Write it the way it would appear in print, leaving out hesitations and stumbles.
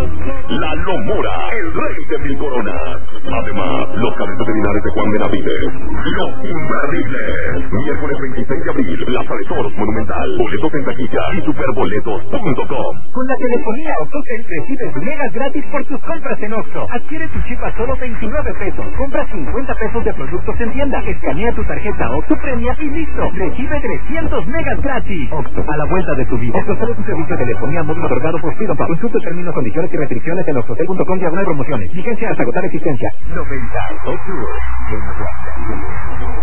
La Lomora, el rey de mil coronas. Además, los cadetes veterinarios de Juan Benavides. Los imperdibles. Miércoles 26 de abril, Plaza de Toros Monumental. Boletos en taquilla y superboletos.com. Con la telefonía OXXO recibes megas gratis por tus compras en OXXO. Adquiere tu chip a solo 29 pesos. Compra 50 pesos de productos en tienda. Escanea tu tarjeta OXXO Premia y listo. Recibe 300 megas gratis. OXXO, a la vuelta de tu vida. OXXO es un servicio de telefonía móvil otorgado por Freedom Pub. Consulta términos, condiciones y restricciones en oxxotel.com/promociones. Vigencia hasta agotar existencia. 98.